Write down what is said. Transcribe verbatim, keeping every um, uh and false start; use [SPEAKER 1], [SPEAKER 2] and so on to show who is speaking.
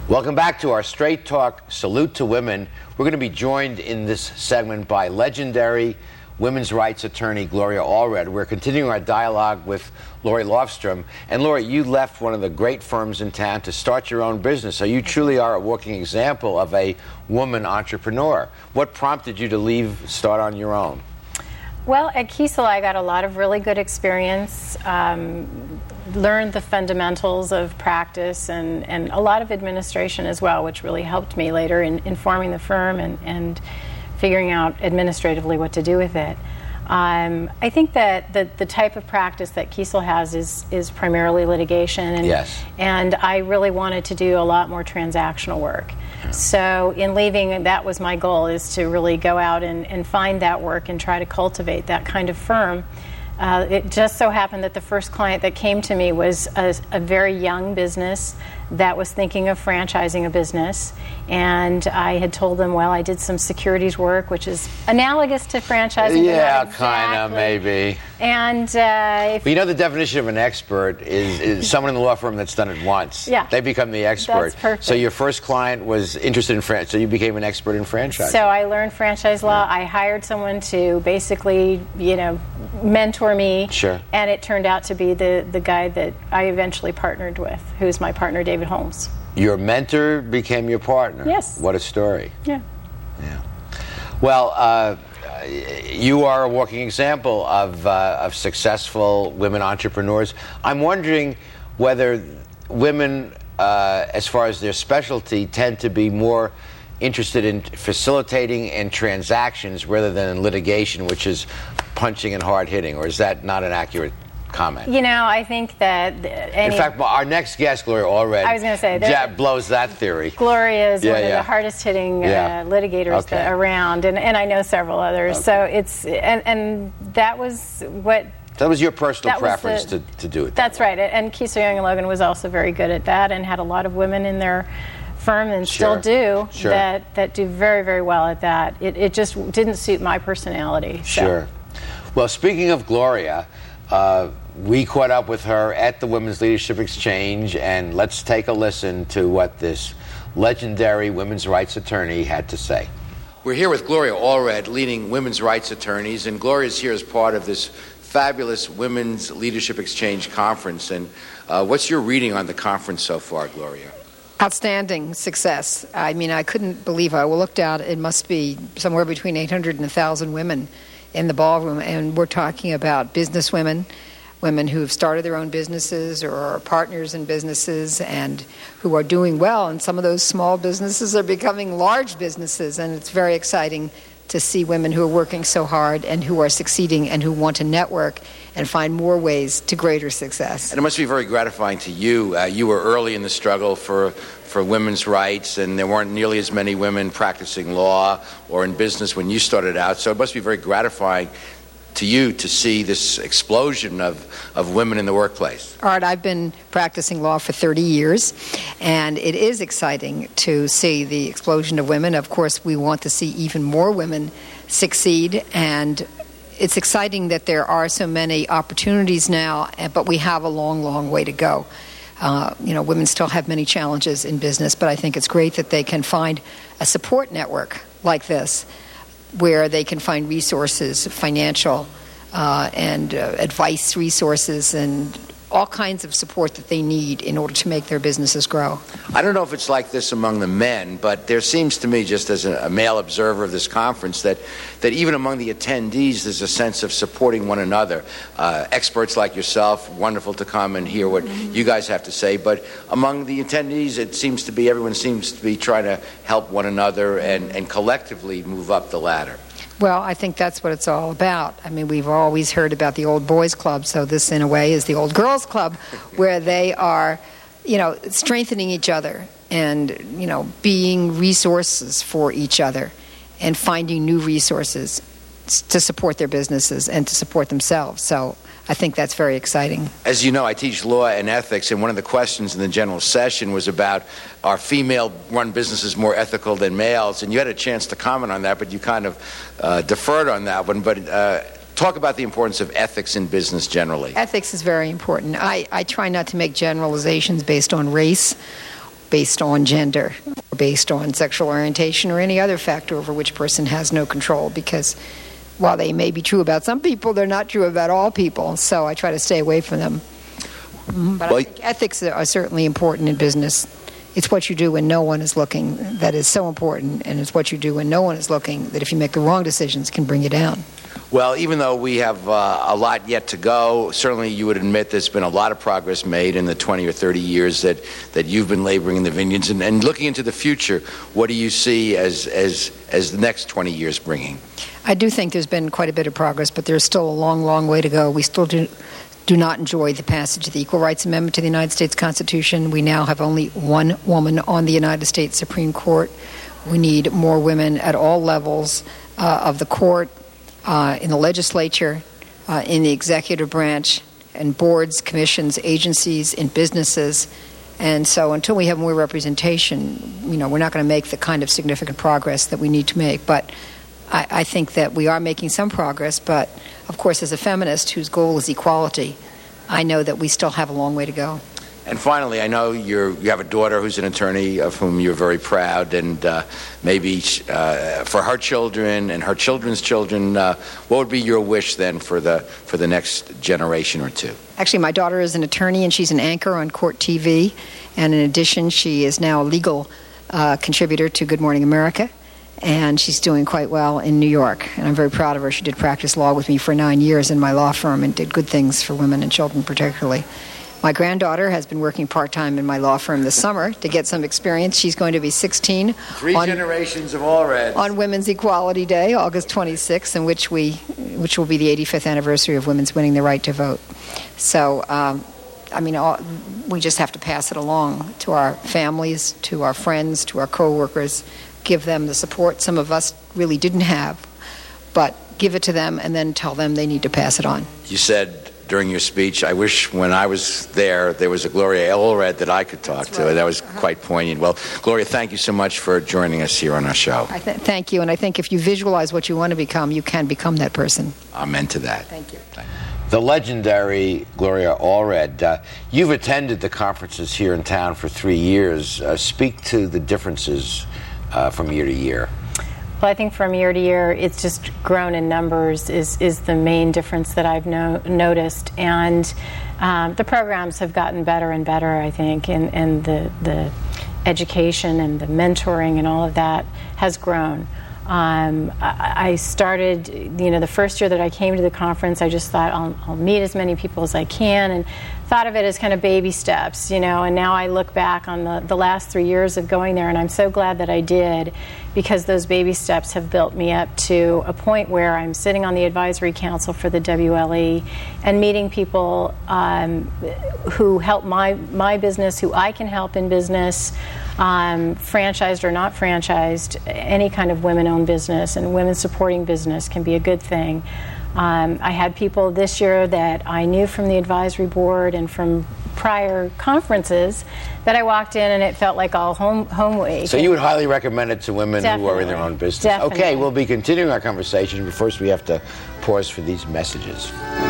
[SPEAKER 1] Welcome back to our Straight Talk Salute to Women. We're going to be joined in this segment by legendary women's rights attorney Gloria Allred. We're continuing our dialogue with Lori Lofstrom. And Lori, you left one of the great firms in town to start your own business. So you truly are a walking example of a woman entrepreneur. What prompted you to leave, start on your own?
[SPEAKER 2] Well, at Kiesel, I got a lot of really good experience, um, learned the fundamentals of practice and, and a lot of administration as well, which really helped me later in, in forming the firm and, and figuring out administratively what to do with it. Um, I think that the, the type of practice that Kiesel has is, is primarily litigation, and,
[SPEAKER 1] yes.
[SPEAKER 2] and I really wanted to do a lot more transactional work. Yeah. So in leaving, that was my goal, is to really go out and, and find that work and try to cultivate that kind of firm. Uh, it just so happened that the first client that came to me was a, a very young business that was thinking of franchising a business, and I had told them, well, I did some securities work, which is analogous to franchising.
[SPEAKER 1] Yeah,
[SPEAKER 2] exactly.
[SPEAKER 1] kind of, maybe.
[SPEAKER 2] And uh, if
[SPEAKER 1] but you know, the definition of an expert is, is someone in the law firm that's done it once.
[SPEAKER 2] Yeah.
[SPEAKER 1] They become the expert.
[SPEAKER 2] That's perfect.
[SPEAKER 1] So your first client was interested in franchise, so you became an expert in franchising.
[SPEAKER 2] So I learned franchise law. Yeah. I hired someone to basically, you know, mentor me.
[SPEAKER 1] Sure.
[SPEAKER 2] And it turned out to be the, the guy that I eventually partnered with, who's my partner, David Holmes.
[SPEAKER 1] Your mentor became your partner.
[SPEAKER 2] Yes.
[SPEAKER 1] What a story.
[SPEAKER 2] Yeah.
[SPEAKER 1] Yeah. Well, uh, you are a walking example of, uh, of successful women entrepreneurs. I'm wondering whether women, uh, as far as their specialty, tend to be more interested in facilitating and transactions rather than in litigation, which is punching and hard hitting, or is that not an accurate comment?
[SPEAKER 2] You know, I think that any,
[SPEAKER 1] in fact, our next guest, Gloria Allred,
[SPEAKER 2] I was going to say
[SPEAKER 1] that blows that theory.
[SPEAKER 2] Gloria is
[SPEAKER 1] yeah,
[SPEAKER 2] one
[SPEAKER 1] yeah.
[SPEAKER 2] of the hardest hitting
[SPEAKER 1] yeah.
[SPEAKER 2] uh, litigators
[SPEAKER 1] okay.
[SPEAKER 2] that around, and, and I know several others.
[SPEAKER 1] Okay.
[SPEAKER 2] So it's and, and that was what.
[SPEAKER 1] That was your personal
[SPEAKER 2] that
[SPEAKER 1] preference
[SPEAKER 2] the,
[SPEAKER 1] to, to do it.
[SPEAKER 2] That's
[SPEAKER 1] that
[SPEAKER 2] right. And Kiesel, Young and Logan was also very good at that, and had a lot of women in their firm, and
[SPEAKER 1] sure.
[SPEAKER 2] still do,
[SPEAKER 1] sure.
[SPEAKER 2] that that do very, very well at that. It, it just didn't suit my personality. So.
[SPEAKER 1] Sure. Well, speaking of Gloria, uh, we caught up with her at the Women's Leadership Exchange, and let's take a listen to what this legendary women's rights attorney had to say. We're here with Gloria Allred, leading women's rights attorneys, and Gloria's here as part of this fabulous Women's Leadership Exchange conference. And uh, what's your reading on the conference so far, Gloria?
[SPEAKER 3] Outstanding success. I mean, I couldn't believe it. I looked out, it must be somewhere between eight hundred and one thousand women in the ballroom, and we're talking about business women, women who have started their own businesses or are partners in businesses and who are doing well, and some of those small businesses are becoming large businesses, and it's very exciting to see women who are working so hard and who are succeeding and who want to network and find more ways to greater success.
[SPEAKER 1] And it must be very gratifying to you. Uh, you were early in the struggle for for women's rights, and there weren't nearly as many women practicing law or in business when you started out, so it must be very gratifying to you to see this explosion of, of women in the workplace.
[SPEAKER 3] Art, I've been practicing law for thirty years, and it is exciting to see the explosion of women. Of course, we want to see even more women succeed, and it's exciting that there are so many opportunities now, but we have a long, long way to go. Uh, you know, women still have many challenges in business, but I think it's great that they can find a support network like this where they can find resources, financial uh, and uh, advice resources, and all kinds of support that they need in order to make their businesses grow.
[SPEAKER 1] I don't know if it's like this among the men, but there seems to me, just as a, a male observer of this conference, that, that even among the attendees there's a sense of supporting one another. Uh, experts like yourself, wonderful to come and hear what mm-hmm. you guys have to say, but among the attendees it seems to be, everyone seems to be trying to help one another and, and collectively move up the ladder.
[SPEAKER 3] Well, I think that's what it's all about. I mean, we've always heard about the old boys club, so this, in a way, is the old girls club, where they are, you know, strengthening each other and, you know, being resources for each other and finding new resources to support their businesses and to support themselves. So I think that's very exciting.
[SPEAKER 1] As you know, I teach law and ethics, and one of the questions in the general session was about, are female-run businesses more ethical than males? And you had a chance to comment on that, but you kind of uh, deferred on that one. But uh, talk about the importance of ethics in business generally.
[SPEAKER 3] Ethics is very important. I, I try not to make generalizations based on race based on gender, or based on sexual orientation, or any other factor over which a person has no control, because while they may be true about some people, they're not true about all people, so I try to stay away from them. But I think ethics are certainly important in business. It's what you do when no one is looking that is so important, and it's what you do when no one is looking that if you make the wrong decisions can bring you down.
[SPEAKER 4] Well, even though we have uh, a lot yet to go, certainly you would admit there's been a lot of progress made in the twenty or thirty years that, that you've been laboring in the vineyards. And, and looking into the future, what do you see as, as, as the next twenty years bringing?
[SPEAKER 3] I do think there's been quite a bit of progress, but there's still a long, long way to go. We still do, do not enjoy the passage of the Equal Rights Amendment to the United States Constitution. We now have only one woman on the United States Supreme Court. We need more women at all levels uh, of the court, Uh, in the legislature, uh, in the executive branch, and boards, commissions, agencies, in businesses. And so until we have more representation, you know, we're not going to make the kind of significant progress that we need to make. But I, I think that we are making some progress. But, of course, as a feminist whose goal is equality, I know that we still have a long way to go.
[SPEAKER 4] And finally, I know you're, you have a daughter who's an attorney of whom you're very proud, and uh, maybe uh, for her children and her children's children, uh, what would be your wish then for the for the next generation or two?
[SPEAKER 3] Actually, my daughter is an attorney, and she's an anchor on Court T V. And in addition, she is now a legal uh, contributor to Good Morning America, and she's doing quite well in New York. And I'm very proud of her. She did practice law with me for nine years in my law firm and did good things for women and children particularly. My granddaughter has been working part-time in my law firm this summer to get some experience. She's going to be sixteen.
[SPEAKER 4] Three
[SPEAKER 3] on,
[SPEAKER 4] generations of Allreds.
[SPEAKER 3] On Women's Equality Day, August twenty-sixth, in which we, which will be the eighty-fifth anniversary of women's winning the right to vote. So, um, I mean, all, we just have to pass it along to our families, to our friends, to our co-workers, give them the support some of us really didn't have, but give it to them and then tell them they need to pass it on.
[SPEAKER 4] You said during your speech, I wish when I was there, there was a Gloria Allred that I could talk
[SPEAKER 3] That's
[SPEAKER 4] to.
[SPEAKER 3] right.
[SPEAKER 4] That was
[SPEAKER 3] Uh-huh.
[SPEAKER 4] quite poignant. Well, Gloria, thank you so much for joining us here on our show.
[SPEAKER 3] I th- thank you, and I think if you visualize what you want to become, you can become that person.
[SPEAKER 4] Amen to that.
[SPEAKER 3] Thank you.
[SPEAKER 4] Thank you.
[SPEAKER 1] The legendary Gloria Allred. Uh, you've attended the conferences here in town for three years. Uh, speak to the differences uh, from year to year.
[SPEAKER 2] Well, I think from year to year, it's just grown in numbers is, is the main difference that I've no, noticed. And um, the programs have gotten better and better, I think, and, and the, the education and the mentoring and all of that has grown. Um, I, I started, you know, the first year that I came to the conference, I just thought I'll, I'll meet as many people as I can, and thought of it as kind of baby steps, you know, and now I look back on the, the last three years of going there, and I'm so glad that I did, because those baby steps have built me up to a point where I'm sitting on the advisory council for the W L E and meeting people um, who help my, my business, who I can help in business, um, franchised or not franchised, any kind of women-owned business and women-supporting business can be a good thing. Um, I had people this year that I knew from the advisory board and from prior conferences that I walked in and it felt like all home home week.
[SPEAKER 1] So you would highly recommend it to women
[SPEAKER 2] Definitely.
[SPEAKER 1] who are in their own business.
[SPEAKER 2] Definitely.
[SPEAKER 1] Okay, we'll be continuing our conversation, but first we have to pause for these messages.